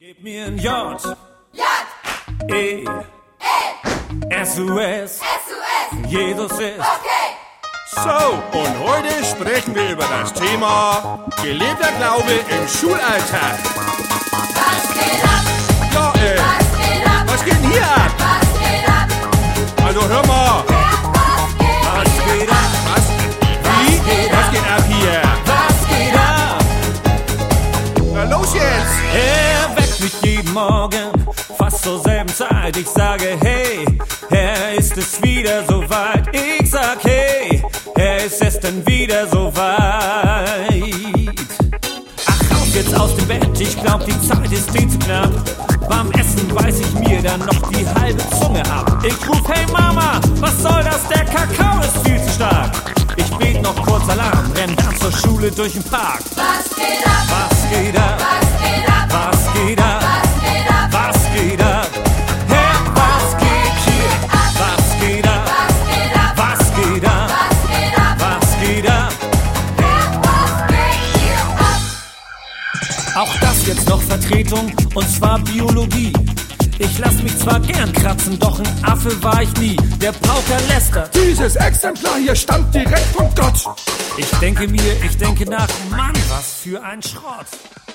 Gib mir ein J, J, E, S-U-S, Jesus ist. okay. So, und heute sprechen wir über das Thema gelebter Glaube im Schulalltag. Was geht ab? Ja, Was geht ab? was geht denn hier ab? Was geht ab? Also hör mal, Was geht ab? was? Wie? Was geht ab hier? Was geht ab? Na los jetzt! Er weckt mich jeden Morgen, fast zur selben Zeit. Ich sage, hey, ist es wieder soweit. Ich sag, hey, ist es denn wieder soweit. Ach, raus jetzt aus dem Bett, ich glaub, die Zeit ist viel zu knapp. Beim Essen beiß ich mir dann noch die halbe Zunge ab. Ich ruf, hey Mama, was soll das, der Kakao ist viel zu stark. Ich bet noch kurz Alarm, renn dann zur Schule durch den Park. Was geht ab? Was geht ab? Was geht ab? Was geht ab? Was geht ab? Was geht ab? Herr, was geht hier? Was geht ab? Was geht ab? Was geht ab? Was geht ab? Was geht ab? Was geht hier ab? Auch das jetzt noch Vertretung, und zwar Biologie. Ich lass mich zwar gern kratzen, doch ein Affe war ich nie. Der Pauker lästert. Dieses Exemplar hier stammt direkt von Gott. Ich denke nach, Mann, was für ein Schrott.